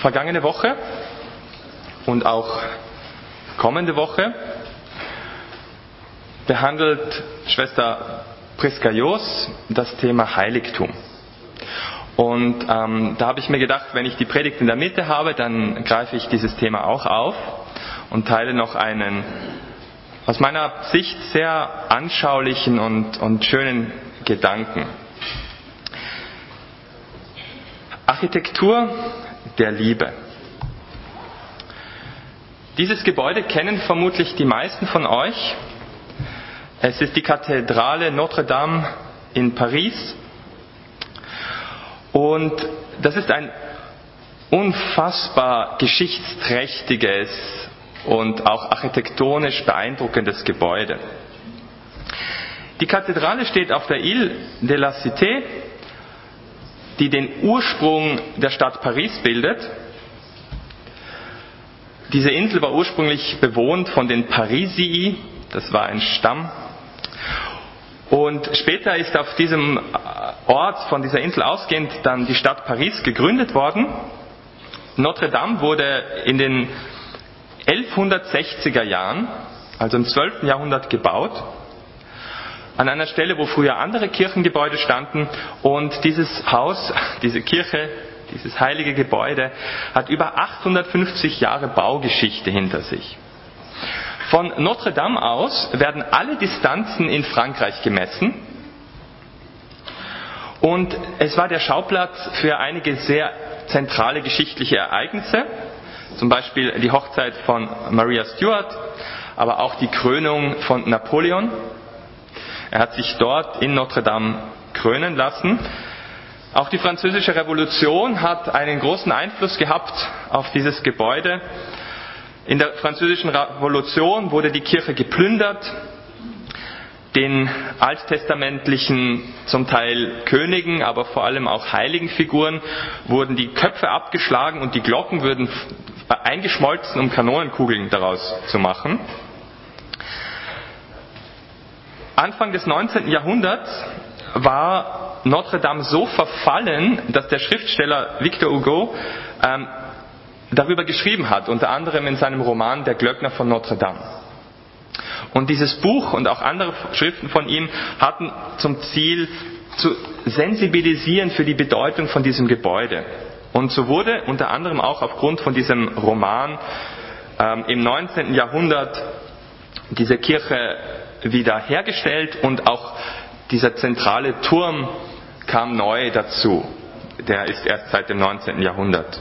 Vergangene Woche und auch kommende Woche behandelt Schwester Priska Jos das Thema Heiligtum. Und da habe ich mir gedacht, wenn ich die Predigt in der Mitte habe, dann greife ich dieses Thema auch auf und teile noch einen aus meiner Sicht sehr anschaulichen und schönen Gedanken. Architektur der Liebe. Dieses Gebäude kennen vermutlich die meisten von euch. Es ist die Kathedrale Notre Dame in Paris. Und das ist ein unfassbar geschichtsträchtiges und auch architektonisch beeindruckendes Gebäude. Die Kathedrale steht auf der Ile de la Cité, die den Ursprung der Stadt Paris bildet. Diese Insel war ursprünglich bewohnt von den Parisii, das war ein Stamm. Und später ist auf diesem Ort, von dieser Insel ausgehend, dann die Stadt Paris gegründet worden. Notre Dame wurde in den 1160er Jahren, also im 12. Jahrhundert, gebaut. An einer Stelle, wo früher andere Kirchengebäude standen. Und dieses Haus, diese Kirche, dieses heilige Gebäude, hat über 850 Jahre Baugeschichte hinter sich. Von Notre Dame aus werden alle Distanzen in Frankreich gemessen. Und es war der Schauplatz für einige sehr zentrale geschichtliche Ereignisse. Zum Beispiel die Hochzeit von Maria Stuart, aber auch die Krönung von Napoleon. Er hat sich dort in Notre Dame krönen lassen. Auch die Französische Revolution hat einen großen Einfluss gehabt auf dieses Gebäude. In der Französischen Revolution wurde die Kirche geplündert. Den alttestamentlichen, zum Teil Königen, aber vor allem auch heiligen Figuren wurden die Köpfe abgeschlagen und die Glocken wurden eingeschmolzen, um Kanonenkugeln daraus zu machen. Anfang des 19. Jahrhunderts war Notre Dame so verfallen, dass der Schriftsteller Victor Hugo darüber geschrieben hat, unter anderem in seinem Roman Der Glöckner von Notre Dame. Und dieses Buch und auch andere Schriften von ihm hatten zum Ziel, zu sensibilisieren für die Bedeutung von diesem Gebäude. Und so wurde unter anderem auch aufgrund von diesem Roman im 19. Jahrhundert diese Kirche wieder hergestellt und auch dieser zentrale Turm kam neu dazu. Der ist erst seit dem 19. Jahrhundert.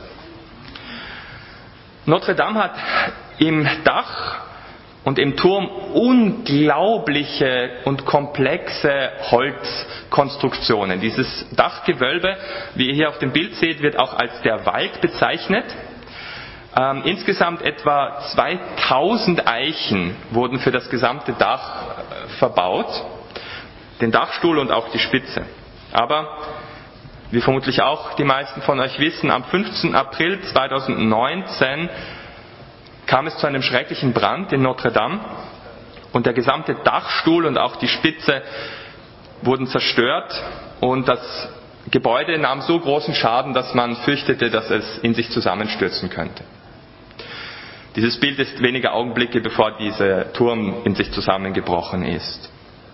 Notre Dame hat im Dach und im Turm unglaubliche und komplexe Holzkonstruktionen. Dieses Dachgewölbe, wie ihr hier auf dem Bild seht, wird auch als der Wald bezeichnet. Insgesamt etwa 2000 Eichen wurden für das gesamte Dach verbaut. Den Dachstuhl und auch die Spitze. Aber, wie vermutlich auch die meisten von euch wissen, am 15. April 2019 kam es zu einem schrecklichen Brand in Notre Dame und der gesamte Dachstuhl und auch die Spitze wurden zerstört und das Gebäude nahm so großen Schaden, dass man fürchtete, dass es in sich zusammenstürzen könnte. Dieses Bild ist wenige Augenblicke, bevor dieser Turm in sich zusammengebrochen ist.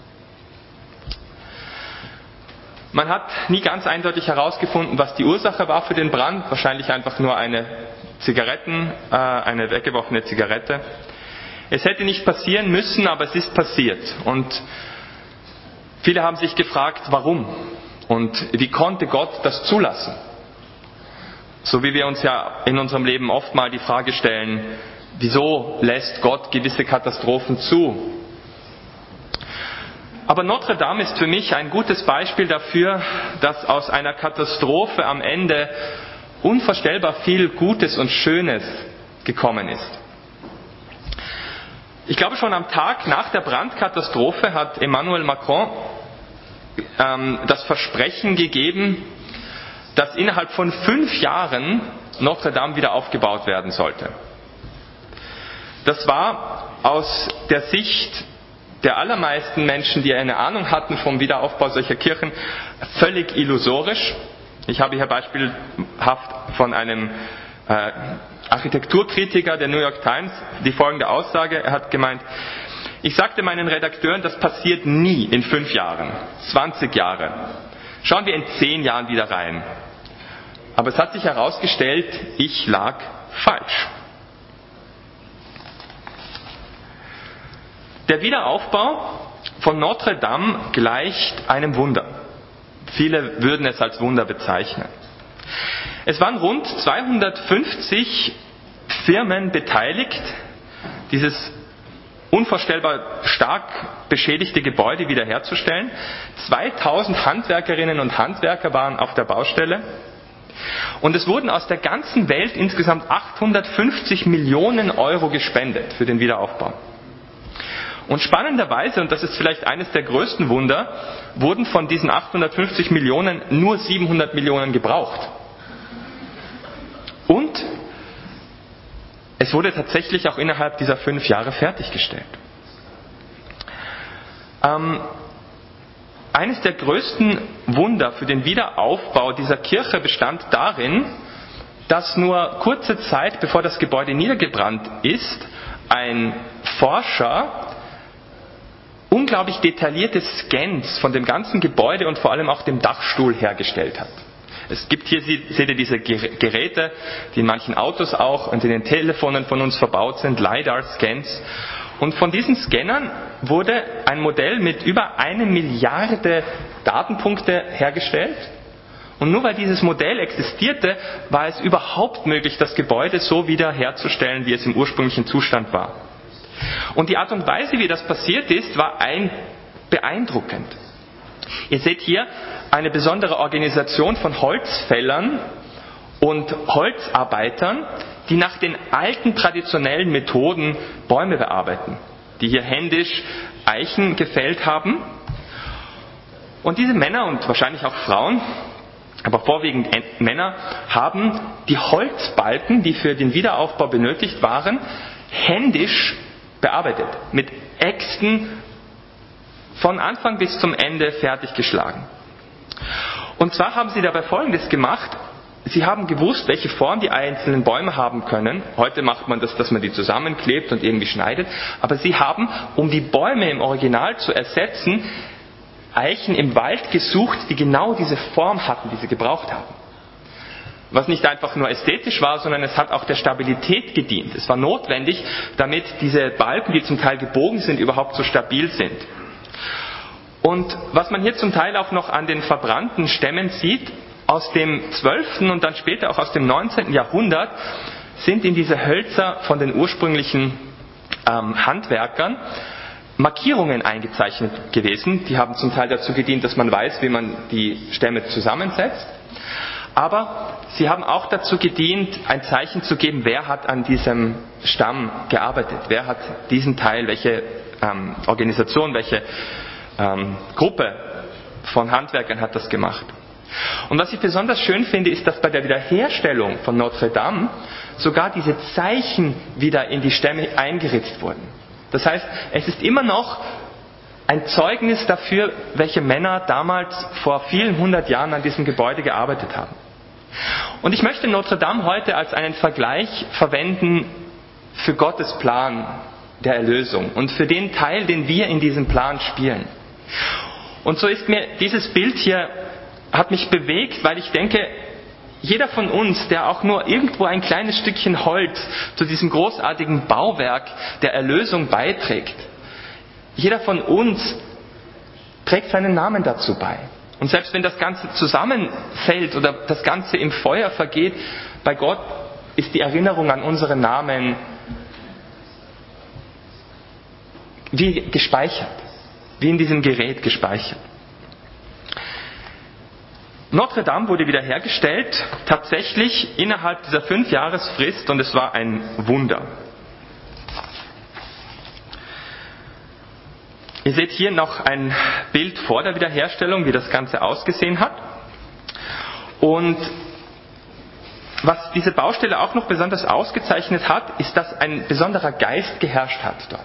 Man hat nie ganz eindeutig herausgefunden, was die Ursache war für den Brand. Wahrscheinlich einfach nur eine weggeworfene Zigarette. Es hätte nicht passieren müssen, aber es ist passiert. Und viele haben sich gefragt, warum? Und wie konnte Gott das zulassen? So wie wir uns ja in unserem Leben oft mal die Frage stellen, wieso lässt Gott gewisse Katastrophen zu? Aber Notre Dame ist für mich ein gutes Beispiel dafür, dass aus einer Katastrophe am Ende unvorstellbar viel Gutes und Schönes gekommen ist. Ich glaube, schon am Tag nach der Brandkatastrophe hat Emmanuel Macron das Versprechen gegeben, dass innerhalb von 5 Jahren Notre Dame wieder aufgebaut werden sollte. Das war aus der Sicht der allermeisten Menschen, die eine Ahnung hatten vom Wiederaufbau solcher Kirchen, völlig illusorisch. Ich habe hier beispielhaft von einem Architekturkritiker der New York Times die folgende Aussage. Er hat gemeint: Ich sagte meinen Redakteuren, das passiert nie in 5 Jahren, 20 Jahre. Schauen wir in 10 Jahren wieder rein. Aber es hat sich herausgestellt, ich lag falsch. Der Wiederaufbau von Notre Dame gleicht einem Wunder. Viele würden es als Wunder bezeichnen. Es waren rund 250 Firmen beteiligt, dieses unvorstellbar stark beschädigte Gebäude wiederherzustellen. 2000 Handwerkerinnen und Handwerker waren auf der Baustelle. Und es wurden aus der ganzen Welt insgesamt 850 Millionen Euro gespendet für den Wiederaufbau. Und spannenderweise, und das ist vielleicht eines der größten Wunder, wurden von diesen 850 Millionen nur 700 Millionen gebraucht. Und es wurde tatsächlich auch innerhalb dieser 5 Jahre fertiggestellt. Eines der größten Wunder für den Wiederaufbau dieser Kirche bestand darin, dass nur kurze Zeit bevor das Gebäude niedergebrannt ist, ein Forscher unglaublich detaillierte Scans von dem ganzen Gebäude und vor allem auch dem Dachstuhl hergestellt hat. Es gibt hier, seht ihr, diese Geräte, die in manchen Autos auch und in den Telefonen von uns verbaut sind, LiDAR-Scans. Und von diesen Scannern wurde ein Modell mit über 1 Milliarde Datenpunkte hergestellt. Und nur weil dieses Modell existierte, war es überhaupt möglich, das Gebäude so wieder herzustellen, wie es im ursprünglichen Zustand war. Und die Art und Weise, wie das passiert ist, war beeindruckend. Ihr seht hier eine besondere Organisation von Holzfällern und Holzarbeitern, die nach den alten traditionellen Methoden Bäume bearbeiten, die hier händisch Eichen gefällt haben. Und diese Männer und wahrscheinlich auch Frauen, aber vorwiegend Männer, haben die Holzbalken, die für den Wiederaufbau benötigt waren, händisch bearbeitet, mit Äxten von Anfang bis zum Ende fertiggeschlagen. Und zwar haben sie dabei Folgendes gemacht: Sie haben gewusst, welche Form die einzelnen Bäume haben können. Heute macht man das, dass man die zusammenklebt und irgendwie schneidet. Aber sie haben, um die Bäume im Original zu ersetzen, Eichen im Wald gesucht, die genau diese Form hatten, die sie gebraucht haben. Was nicht einfach nur ästhetisch war, sondern es hat auch der Stabilität gedient. Es war notwendig, damit diese Balken, die zum Teil gebogen sind, überhaupt so stabil sind. Und was man hier zum Teil auch noch an den verbrannten Stämmen sieht, aus dem 12. und dann später auch aus dem 19. Jahrhundert sind in diese Hölzer von den ursprünglichen Handwerkern Markierungen eingezeichnet gewesen. Die haben zum Teil dazu gedient, dass man weiß, wie man die Stämme zusammensetzt. Aber sie haben auch dazu gedient, ein Zeichen zu geben, wer hat an diesem Stamm gearbeitet, wer hat diesen Teil, welche Organisation, welche Gruppe von Handwerkern hat das gemacht. Und was ich besonders schön finde, ist, dass bei der Wiederherstellung von Notre Dame sogar diese Zeichen wieder in die Stämme eingeritzt wurden. Das heißt, es ist immer noch ein Zeugnis dafür, welche Männer damals vor vielen 100 Jahren an diesem Gebäude gearbeitet haben. Und ich möchte Notre Dame heute als einen Vergleich verwenden für Gottes Plan der Erlösung und für den Teil, den wir in diesem Plan spielen. Und so ist mir dieses Bild hier, hat mich bewegt, weil ich denke, jeder von uns, der auch nur irgendwo ein kleines Stückchen Holz zu diesem großartigen Bauwerk der Erlösung beiträgt, jeder von uns trägt seinen Namen dazu bei. Und selbst wenn das Ganze zusammenfällt oder das Ganze im Feuer vergeht, bei Gott ist die Erinnerung an unseren Namen wie gespeichert, wie in diesem Gerät gespeichert. Notre Dame wurde wiederhergestellt, tatsächlich innerhalb dieser 5-Jahresfrist, und es war ein Wunder. Ihr seht hier noch ein Bild vor der Wiederherstellung, wie das Ganze ausgesehen hat. Und was diese Baustelle auch noch besonders ausgezeichnet hat, ist, dass ein besonderer Geist geherrscht hat dort.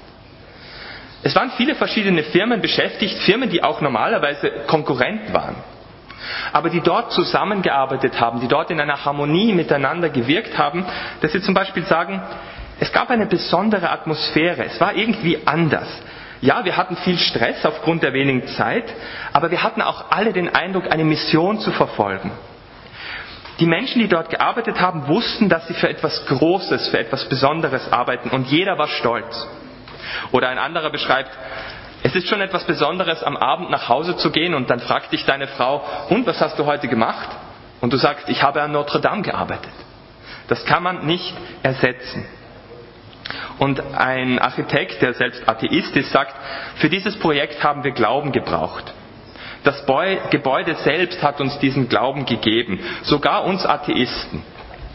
Es waren viele verschiedene Firmen beschäftigt, Firmen, die auch normalerweise Konkurrenten waren. aber die dort zusammengearbeitet haben, die dort in einer Harmonie miteinander gewirkt haben, dass sie zum Beispiel sagen, es gab eine besondere Atmosphäre, es war irgendwie anders. Ja, wir hatten viel Stress aufgrund der wenigen Zeit, aber wir hatten auch alle den Eindruck, eine Mission zu verfolgen. Die Menschen, die dort gearbeitet haben, wussten, dass sie für etwas Großes, für etwas Besonderes arbeiten und jeder war stolz. Oder ein anderer beschreibt, es ist schon etwas Besonderes, am Abend nach Hause zu gehen und dann fragt dich deine Frau, und was hast du heute gemacht? Und du sagst, ich habe an Notre Dame gearbeitet. Das kann man nicht ersetzen. Und ein Architekt, der selbst Atheist ist, sagt, für dieses Projekt haben wir Glauben gebraucht. Das Gebäude selbst hat uns diesen Glauben gegeben, sogar uns Atheisten.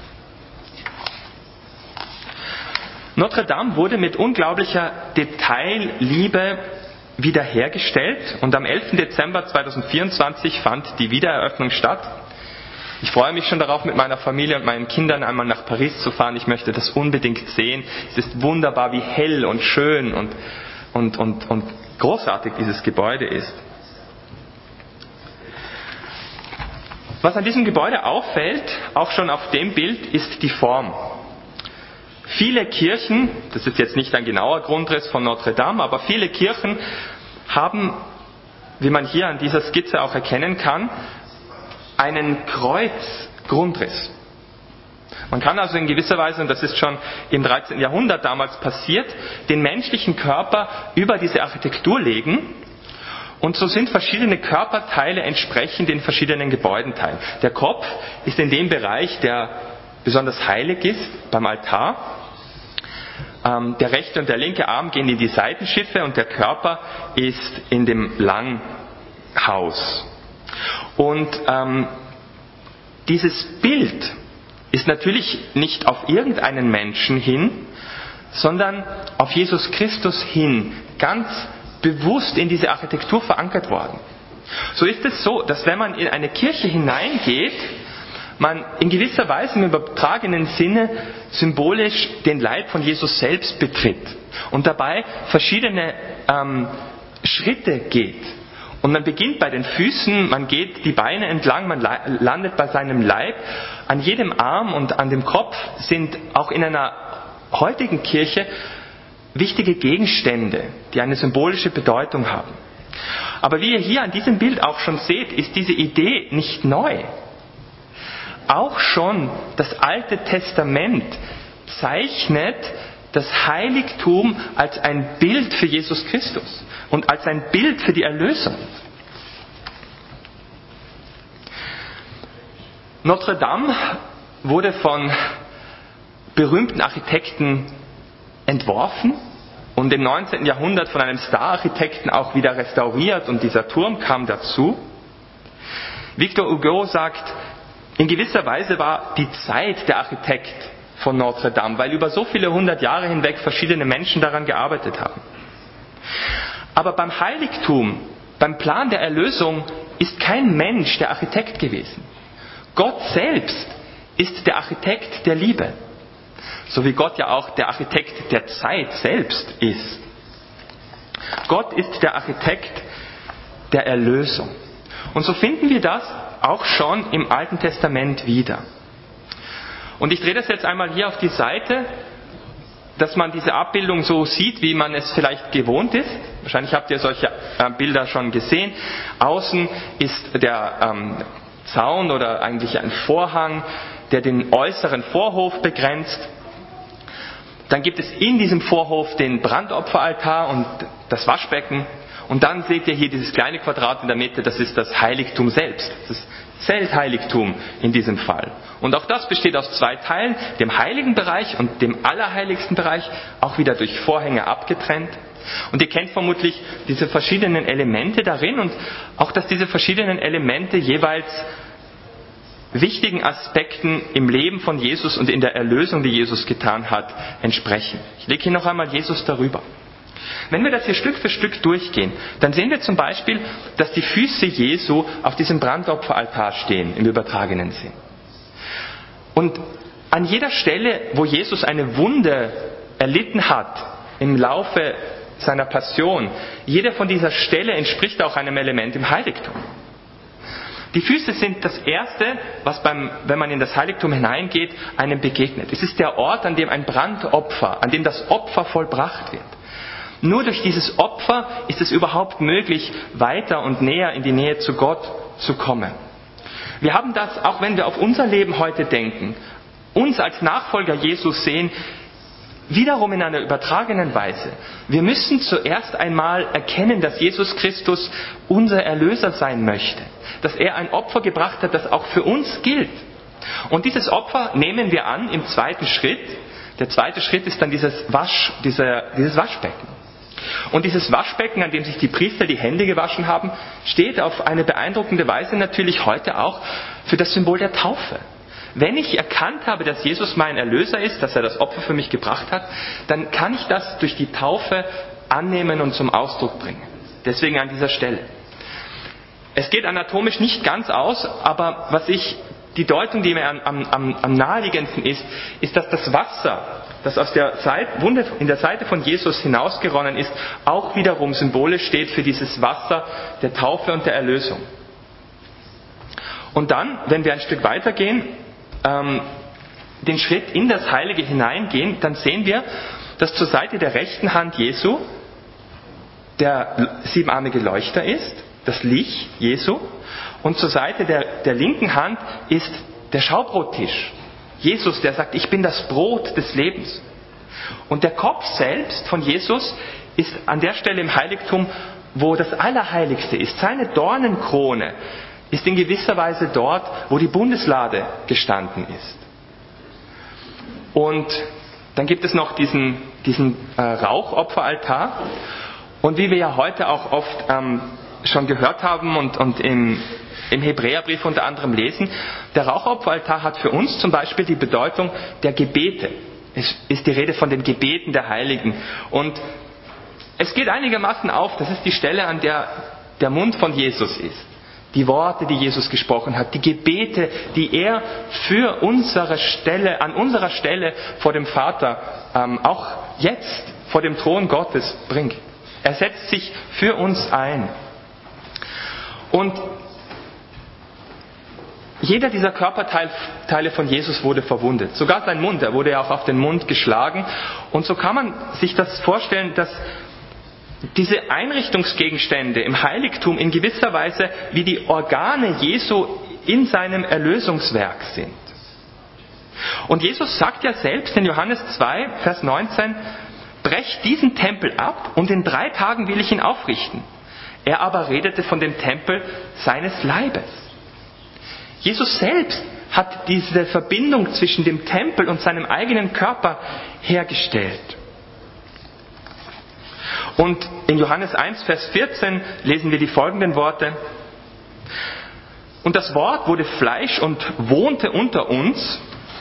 Notre Dame wurde mit unglaublicher Detailliebe wiederhergestellt und am 11. Dezember 2024 fand die Wiedereröffnung statt. Ich freue mich schon darauf, mit meiner Familie und meinen Kindern einmal nach Paris zu fahren. Ich möchte das unbedingt sehen. Es ist wunderbar, wie hell und schön und großartig dieses Gebäude ist. Was an diesem Gebäude auffällt, auch schon auf dem Bild, ist die Form. Viele Kirchen, das ist jetzt nicht ein genauer Grundriss von Notre Dame, aber viele Kirchen haben, wie man hier an dieser Skizze auch erkennen kann, einen Kreuzgrundriss. Man kann also in gewisser Weise, und das ist schon im 13. Jahrhundert damals passiert, den menschlichen Körper über diese Architektur legen. Und so sind verschiedene Körperteile entsprechend in verschiedenen Gebäudenteilen. Der Kopf ist in dem Bereich, der besonders heilig ist, beim Altar. Der rechte und der linke Arm gehen in die Seitenschiffe und der Körper ist in dem Langhaus. Und dieses Bild ist natürlich nicht auf irgendeinen Menschen hin, sondern auf Jesus Christus hin, ganz bewusst in diese Architektur verankert worden. So ist es so, dass wenn man in eine Kirche hineingeht, man in gewisser Weise im übertragenen Sinne symbolisch den Leib von Jesus selbst betritt und dabei verschiedene Schritte geht. Und man beginnt bei den Füßen, man geht die Beine entlang, man landet bei seinem Leib. An jedem Arm und an dem Kopf sind auch in einer heutigen Kirche wichtige Gegenstände, die eine symbolische Bedeutung haben. Aber wie ihr hier an diesem Bild auch schon seht, ist diese Idee nicht neu. Auch schon das Alte Testament zeichnet das Heiligtum als ein Bild für Jesus Christus und als ein Bild für die Erlösung. Notre Dame wurde von berühmten Architekten entworfen und im 19. Jahrhundert von einem Star-Architekten auch wieder restauriert und dieser Turm kam dazu. Victor Hugo sagt, in gewisser Weise war die Zeit der Architekt von Notre Dame, weil über so viele 100 Jahre hinweg verschiedene Menschen daran gearbeitet haben. Aber beim Heiligtum, beim Plan der Erlösung ist kein Mensch der Architekt gewesen. Gott selbst ist der Architekt der Liebe. So wie Gott ja auch der Architekt der Zeit selbst ist. Gott ist der Architekt der Erlösung. Und so finden wir das auch schon im Alten Testament wieder. Und ich drehe das jetzt einmal hier auf die Seite, dass man diese Abbildung so sieht, wie man es vielleicht gewohnt ist. Wahrscheinlich habt ihr solche Bilder schon gesehen. Außen ist der Zaun oder eigentlich ein Vorhang, der den äußeren Vorhof begrenzt. Dann gibt es in diesem Vorhof den Brandopferaltar und das Waschbecken. Und dann seht ihr hier dieses kleine Quadrat in der Mitte, das ist das Heiligtum selbst. Das Zeltheiligtum in diesem Fall. Und auch das besteht aus zwei Teilen, dem heiligen Bereich und dem allerheiligsten Bereich, auch wieder durch Vorhänge abgetrennt. Und ihr kennt vermutlich diese verschiedenen Elemente darin und auch, dass diese verschiedenen Elemente jeweils wichtigen Aspekten im Leben von Jesus und in der Erlösung, die Jesus getan hat, entsprechen. Ich lege hier noch einmal Jesus darüber. Wenn wir das hier Stück für Stück durchgehen, dann sehen wir zum Beispiel, dass die Füße Jesu auf diesem Brandopferaltar stehen, im übertragenen Sinn. Und an jeder Stelle, wo Jesus eine Wunde erlitten hat, im Laufe seiner Passion, jede von dieser Stelle entspricht auch einem Element im Heiligtum. Die Füße sind das Erste, was wenn man in das Heiligtum hineingeht, einem begegnet. Es ist der Ort, an dem ein Brandopfer, an dem das Opfer vollbracht wird. Nur durch dieses Opfer ist es überhaupt möglich, weiter und näher in die Nähe zu Gott zu kommen. Wir haben das, auch wenn wir auf unser Leben heute denken, uns als Nachfolger Jesus sehen, wiederum in einer übertragenen Weise. Wir müssen zuerst einmal erkennen, dass Jesus Christus unser Erlöser sein möchte. Dass er ein Opfer gebracht hat, das auch für uns gilt. Und dieses Opfer nehmen wir an im zweiten Schritt. Der zweite Schritt ist dann dieses Waschbecken. Und dieses Waschbecken, an dem sich die Priester die Hände gewaschen haben, steht auf eine beeindruckende Weise natürlich heute auch für das Symbol der Taufe. Wenn ich erkannt habe, dass Jesus mein Erlöser ist, dass er das Opfer für mich gebracht hat, dann kann ich das durch die Taufe annehmen und zum Ausdruck bringen. Deswegen an dieser Stelle. Es geht anatomisch nicht ganz aus, aber die Deutung, die mir am naheliegendsten ist, dass das Wasser, das aus der Wunde in der Seite von Jesus hinausgeronnen ist, auch wiederum symbolisch steht für dieses Wasser der Taufe und der Erlösung. Und dann, wenn wir ein Stück weitergehen, den Schritt in das Heilige hineingehen, dann sehen wir, dass zur Seite der rechten Hand Jesu der siebenarmige Leuchter ist, das Licht Jesu, und zur Seite der linken Hand ist der Schaubrottisch. Jesus, der sagt, ich bin das Brot des Lebens. Und der Kopf selbst von Jesus ist an der Stelle im Heiligtum, wo das Allerheiligste ist. Seine Dornenkrone ist in gewisser Weise dort, wo die Bundeslade gestanden ist. Und dann gibt es noch diesen Rauchopferaltar. Und wie wir ja heute auch oft schon gehört haben und im Hebräerbrief unter anderem lesen, der Rauchopferaltar hat für uns zum Beispiel die Bedeutung der Gebete. Es ist die Rede von den Gebeten der Heiligen. Und es geht einigermaßen auf, das ist die Stelle, an der der Mund von Jesus ist. Die Worte, die Jesus gesprochen hat, die Gebete, die er für an unserer Stelle vor dem Vater, auch jetzt vor dem Thron Gottes bringt. Er setzt sich für uns ein. Und jeder dieser Körperteile von Jesus wurde verwundet. Sogar sein Mund, er wurde ja auch auf den Mund geschlagen. Und so kann man sich das vorstellen, dass diese Einrichtungsgegenstände im Heiligtum in gewisser Weise wie die Organe Jesu in seinem Erlösungswerk sind. Und Jesus sagt ja selbst in Johannes 2, Vers 19, brecht diesen Tempel ab und in 3 Tagen will ich ihn aufrichten. Er aber redete von dem Tempel seines Leibes. Jesus selbst hat diese Verbindung zwischen dem Tempel und seinem eigenen Körper hergestellt. Und in Johannes 1, Vers 14 lesen wir die folgenden Worte. Und das Wort wurde Fleisch und wohnte unter uns.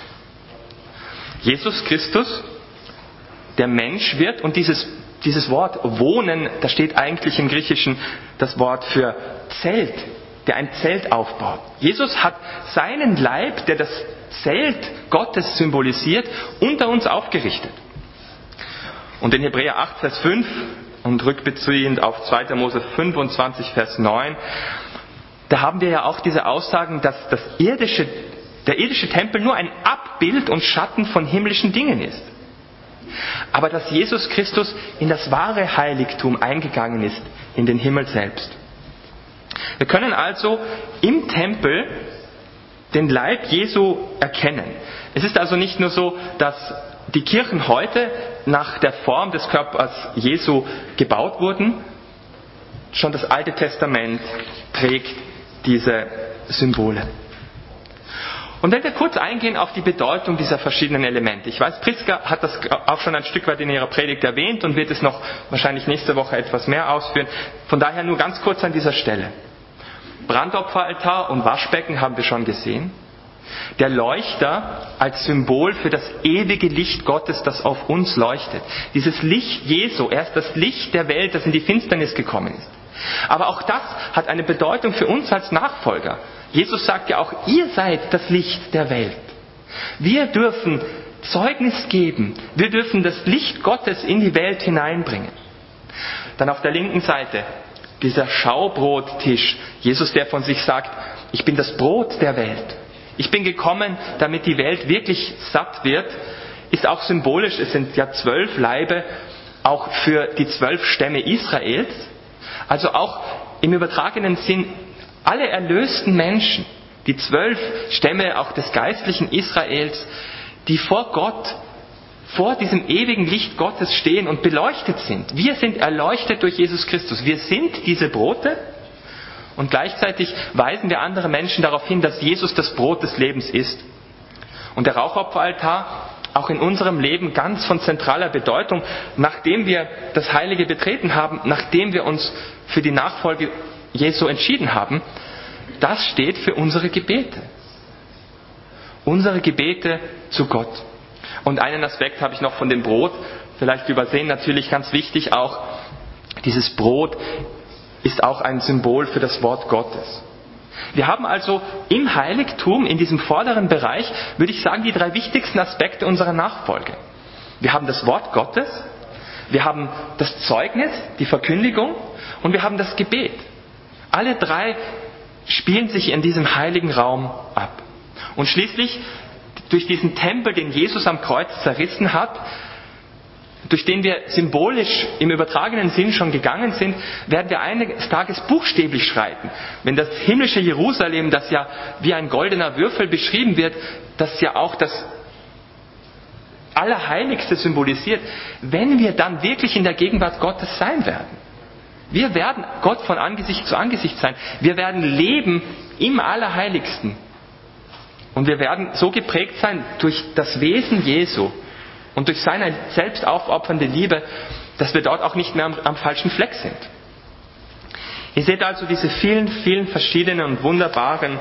Jesus Christus, der Mensch wird, und dieses Wort wohnen, da steht eigentlich im Griechischen das Wort für Zelt, der ein Zelt aufbaut. Jesus hat seinen Leib, der das Zelt Gottes symbolisiert, unter uns aufgerichtet. Und in Hebräer 8, Vers 5 und rückbeziehend auf 2. Mose 25, Vers 9, da haben wir ja auch diese Aussagen, dass der irdische Tempel nur ein Abbild und Schatten von himmlischen Dingen ist. Aber dass Jesus Christus in das wahre Heiligtum eingegangen ist, in den Himmel selbst. Wir können also im Tempel den Leib Jesu erkennen. Es ist also nicht nur so, dass die Kirchen heute nach der Form des Körpers Jesu gebaut wurden. Schon das Alte Testament trägt diese Symbole. Und wenn wir kurz eingehen auf die Bedeutung dieser verschiedenen Elemente. Ich weiß, Priska hat das auch schon ein Stück weit in ihrer Predigt erwähnt und wird es noch wahrscheinlich nächste Woche etwas mehr ausführen. Von daher nur ganz kurz an dieser Stelle. Brandopferaltar und Waschbecken haben wir schon gesehen. Der Leuchter als Symbol für das ewige Licht Gottes, das auf uns leuchtet. Dieses Licht Jesu, er ist das Licht der Welt, das in die Finsternis gekommen ist. Aber auch das hat eine Bedeutung für uns als Nachfolger. Jesus sagt ja auch, ihr seid das Licht der Welt. Wir dürfen Zeugnis geben. Wir dürfen das Licht Gottes in die Welt hineinbringen. Dann auf der linken Seite dieser Schaubrottisch, Jesus, der von sich sagt, ich bin das Brot der Welt. Ich bin gekommen, damit die Welt wirklich satt wird, ist auch symbolisch. Es sind ja 12 Laibe, auch für die 12 Stämme Israels. Also auch im übertragenen Sinn alle erlösten Menschen, die 12 Stämme auch des geistlichen Israels, die vor Gott, vor diesem ewigen Licht Gottes stehen und beleuchtet sind. Wir sind erleuchtet durch Jesus Christus. Wir sind diese Brote und gleichzeitig weisen wir andere Menschen darauf hin, dass Jesus das Brot des Lebens ist. Und der Rauchopferaltar, auch in unserem Leben ganz von zentraler Bedeutung, nachdem wir das Heilige betreten haben, nachdem wir uns für die Nachfolge Jesu entschieden haben, das steht für unsere Gebete. Unsere Gebete zu Gott. Und einen Aspekt habe ich noch von dem Brot vielleicht übersehen, natürlich ganz wichtig auch, dieses Brot ist auch ein Symbol für das Wort Gottes. Wir haben also im Heiligtum, in diesem vorderen Bereich, würde ich sagen, die 3 wichtigsten Aspekte unserer Nachfolge. Wir haben das Wort Gottes, wir haben das Zeugnis, die Verkündigung und wir haben das Gebet. Alle 3 spielen sich in diesem heiligen Raum ab. Und schließlich, durch diesen Tempel, den Jesus am Kreuz zerrissen hat, durch den wir symbolisch im übertragenen Sinn schon gegangen sind, werden wir eines Tages buchstäblich schreiten. Wenn das himmlische Jerusalem, das ja wie ein goldener Würfel beschrieben wird, das ja auch das Allerheiligste symbolisiert, wenn wir dann wirklich in der Gegenwart Gottes sein werden. Wir werden Gott von Angesicht zu Angesicht sein. Wir werden leben im Allerheiligsten. Und wir werden so geprägt sein durch das Wesen Jesu und durch seine selbst aufopfernde Liebe, dass wir dort auch nicht mehr am falschen Fleck sind. Ihr seht also diese vielen, vielen verschiedenen und wunderbaren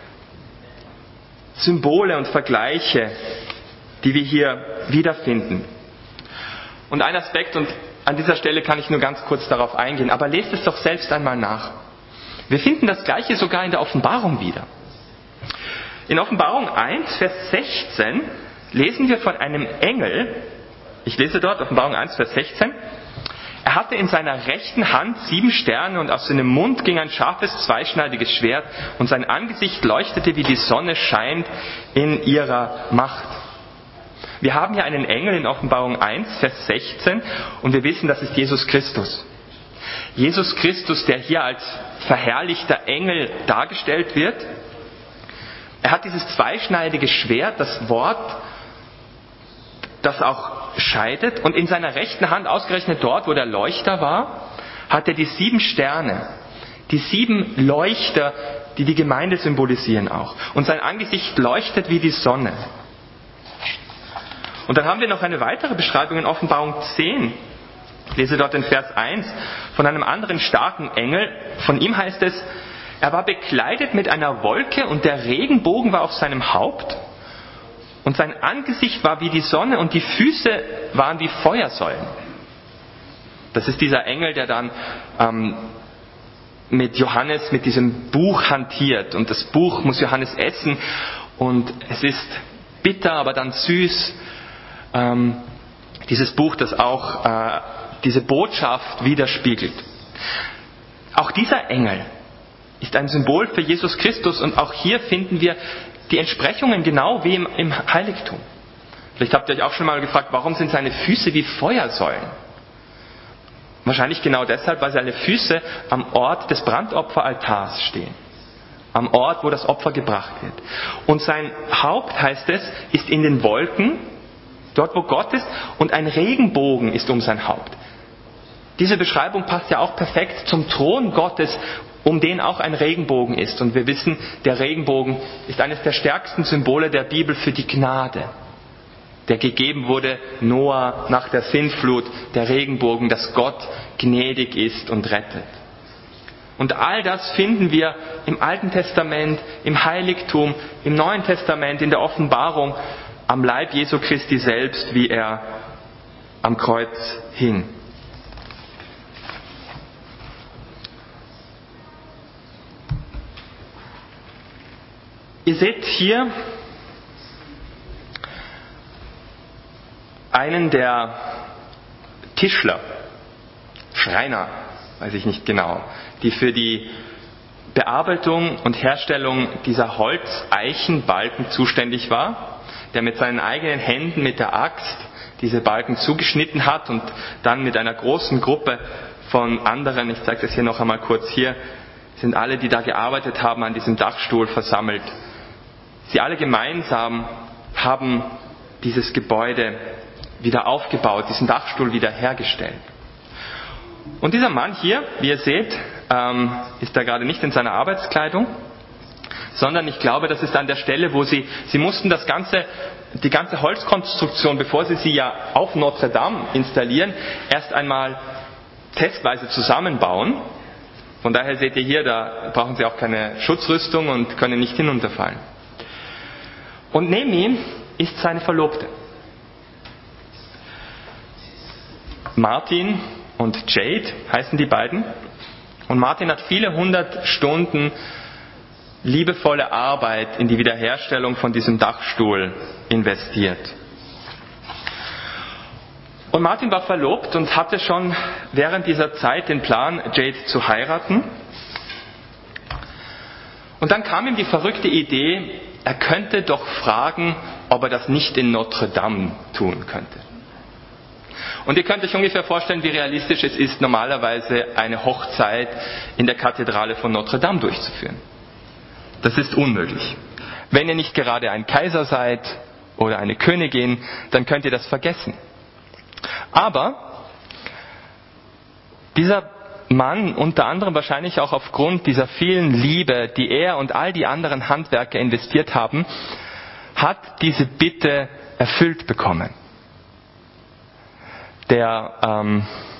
Symbole und Vergleiche, die wir hier wiederfinden. Und ein Aspekt, und an dieser Stelle kann ich nur ganz kurz darauf eingehen, aber lest es doch selbst einmal nach. Wir finden das Gleiche sogar in der Offenbarung wieder. In Offenbarung 1, Vers 16 lesen wir von einem Engel, ich lese dort Offenbarung 1, Vers 16, er hatte in seiner rechten Hand 7 Sterne und aus seinem Mund ging ein scharfes, zweischneidiges Schwert und sein Angesicht leuchtete, wie die Sonne scheint in ihrer Macht. Wir haben hier einen Engel in Offenbarung 1, Vers 16 und wir wissen, das ist Jesus Christus. Jesus Christus, der hier als verherrlichter Engel dargestellt wird. Er hat dieses zweischneidige Schwert, das Wort, das auch scheidet. Und in seiner rechten Hand, ausgerechnet dort, wo der Leuchter war, hat er die 7 Sterne. Die 7 Leuchter, die die Gemeinde symbolisieren auch. Und sein Angesicht leuchtet wie die Sonne. Und dann haben wir noch eine weitere Beschreibung in Offenbarung 10. Ich lese dort in Vers 1 von einem anderen starken Engel. Von ihm heißt es, er war bekleidet mit einer Wolke und der Regenbogen war auf seinem Haupt und sein Angesicht war wie die Sonne und die Füße waren wie Feuersäulen. Das ist dieser Engel, der dann mit Johannes, mit diesem Buch hantiert und das Buch muss Johannes essen und es ist bitter, aber dann süß. Dieses Buch, das auch diese Botschaft widerspiegelt. Auch dieser Engel ist ein Symbol für Jesus Christus und auch hier finden wir die Entsprechungen genau wie im Heiligtum. Vielleicht habt ihr euch auch schon mal gefragt, warum sind seine Füße wie Feuersäulen? Wahrscheinlich genau deshalb, weil seine Füße am Ort des Brandopferaltars stehen. Am Ort, wo das Opfer gebracht wird. Und sein Haupt, heißt es, ist in den Wolken, dort wo Gott ist, und ein Regenbogen ist um sein Haupt. Diese Beschreibung passt ja auch perfekt zum Thron Gottes, um den auch ein Regenbogen ist. Und wir wissen, der Regenbogen ist eines der stärksten Symbole der Bibel für die Gnade, der gegeben wurde Noah nach der Sintflut, der Regenbogen, dass Gott gnädig ist und rettet. Und all das finden wir im Alten Testament, im Heiligtum, im Neuen Testament, in der Offenbarung, am Leib Jesu Christi selbst, wie er am Kreuz hing. Ihr seht hier einen der Tischler, Schreiner, weiß ich nicht genau, die für die Bearbeitung und Herstellung dieser Holzeichenbalken zuständig war, der mit seinen eigenen Händen mit der Axt diese Balken zugeschnitten hat und dann mit einer großen Gruppe von anderen, ich zeige das hier noch einmal kurz, hier sind alle, die da gearbeitet haben, an diesem Dachstuhl versammelt. Sie alle gemeinsam haben dieses Gebäude wieder aufgebaut, diesen Dachstuhl wieder hergestellt. Und dieser Mann hier, wie ihr seht, ist da gerade nicht in seiner Arbeitskleidung, sondern ich glaube, das ist an der Stelle, wo sie mussten die ganze Holzkonstruktion, bevor sie ja auf Notre Dame installieren, erst einmal testweise zusammenbauen. Von daher seht ihr hier, da brauchen sie auch keine Schutzrüstung und können nicht hinunterfallen. Und neben ihm ist seine Verlobte. Martin und Jade heißen die beiden. Und Martin hat viele 100 Stunden liebevolle Arbeit in die Wiederherstellung von diesem Dachstuhl investiert. Und Martin war verlobt und hatte schon während dieser Zeit den Plan, Jade zu heiraten. Und dann kam ihm die verrückte Idee, er könnte doch fragen, ob er das nicht in Notre Dame tun könnte. Und ihr könnt euch ungefähr vorstellen, wie realistisch es ist, normalerweise eine Hochzeit in der Kathedrale von Notre Dame durchzuführen. Das ist unmöglich. Wenn ihr nicht gerade ein Kaiser seid oder eine Königin, dann könnt ihr das vergessen. Aber dieser Mann, unter anderem wahrscheinlich auch aufgrund dieser vielen Liebe, die er und all die anderen Handwerker investiert haben, hat diese Bitte erfüllt bekommen. Der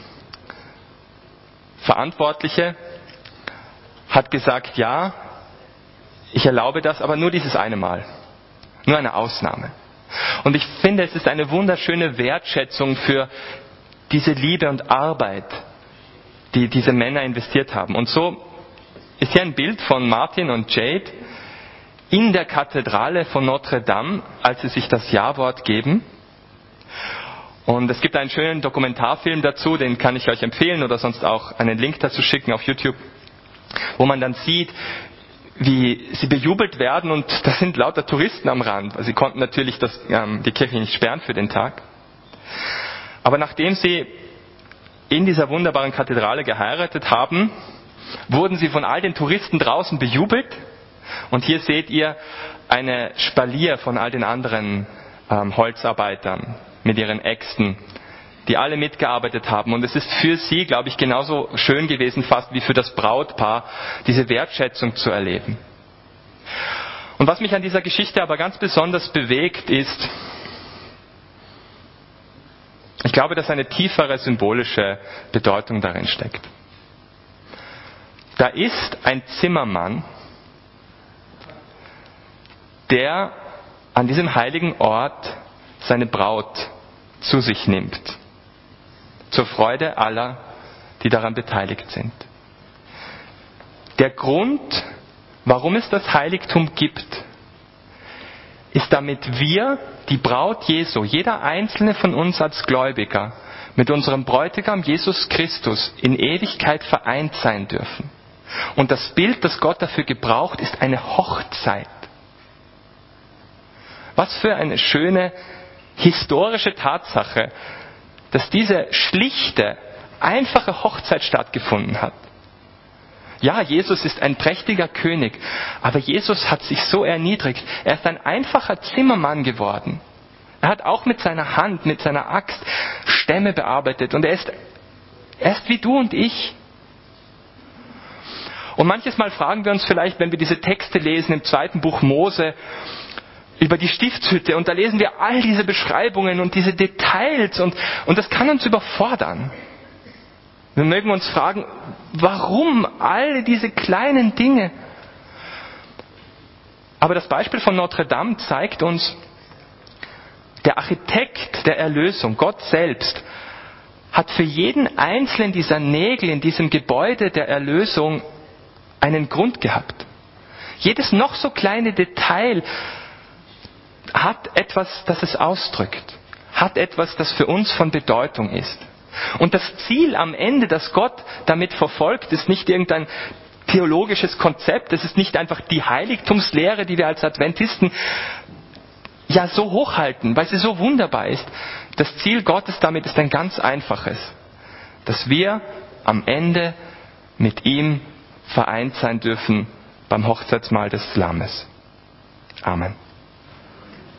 Verantwortliche hat gesagt, ja, ich erlaube das, aber nur dieses eine Mal. Nur eine Ausnahme. Und ich finde, es ist eine wunderschöne Wertschätzung für diese Liebe und Arbeit, die diese Männer investiert haben. Und so ist hier ein Bild von Martin und Jade in der Kathedrale von Notre Dame, als sie sich das Ja-Wort geben. Und es gibt einen schönen Dokumentarfilm dazu, den kann ich euch empfehlen oder sonst auch einen Link dazu schicken auf YouTube, wo man dann sieht, wie sie bejubelt werden und da sind lauter Touristen am Rand. Sie konnten natürlich die Kirche nicht sperren für den Tag. Aber nachdem sie in dieser wunderbaren Kathedrale geheiratet haben, wurden sie von all den Touristen draußen bejubelt. Und hier seht ihr eine Spalier von all den anderen Holzarbeitern mit ihren Äxten, die alle mitgearbeitet haben. Und es ist für sie, glaube ich, genauso schön gewesen fast wie für das Brautpaar, diese Wertschätzung zu erleben. Und was mich an dieser Geschichte aber ganz besonders bewegt, ist, ich glaube, dass eine tiefere symbolische Bedeutung darin steckt. Da ist ein Zimmermann, der an diesem heiligen Ort seine Braut zu sich nimmt. Zur Freude aller, die daran beteiligt sind. Der Grund, warum es das Heiligtum gibt, ist, damit wir, die Braut Jesu, jeder einzelne von uns als Gläubiger, mit unserem Bräutigam Jesus Christus in Ewigkeit vereint sein dürfen. Und das Bild, das Gott dafür gebraucht, ist eine Hochzeit. Was für eine schöne historische Tatsache, dass diese schlichte, einfache Hochzeit stattgefunden hat. Ja, Jesus ist ein prächtiger König, aber Jesus hat sich so erniedrigt. Er ist ein einfacher Zimmermann geworden. Er hat auch mit seiner Hand, mit seiner Axt Stämme bearbeitet und er ist wie du und ich. Und manches Mal fragen wir uns vielleicht, wenn wir diese Texte lesen im 2. Buch Mose, über die Stiftshütte und da lesen wir all diese Beschreibungen und diese Details und das kann uns überfordern. Wir mögen uns fragen, warum all diese kleinen Dinge? Aber das Beispiel von Notre Dame zeigt uns, der Architekt der Erlösung, Gott selbst, hat für jeden einzelnen dieser Nägel in diesem Gebäude der Erlösung einen Grund gehabt. Jedes noch so kleine Detail hat etwas, das es ausdrückt, hat etwas, das für uns von Bedeutung ist. Und das Ziel am Ende, das Gott damit verfolgt, ist nicht irgendein theologisches Konzept, es ist nicht einfach die Heiligtumslehre, die wir als Adventisten ja so hochhalten, weil sie so wunderbar ist. Das Ziel Gottes damit ist ein ganz einfaches, dass wir am Ende mit ihm vereint sein dürfen beim Hochzeitsmahl des Lammes. Amen.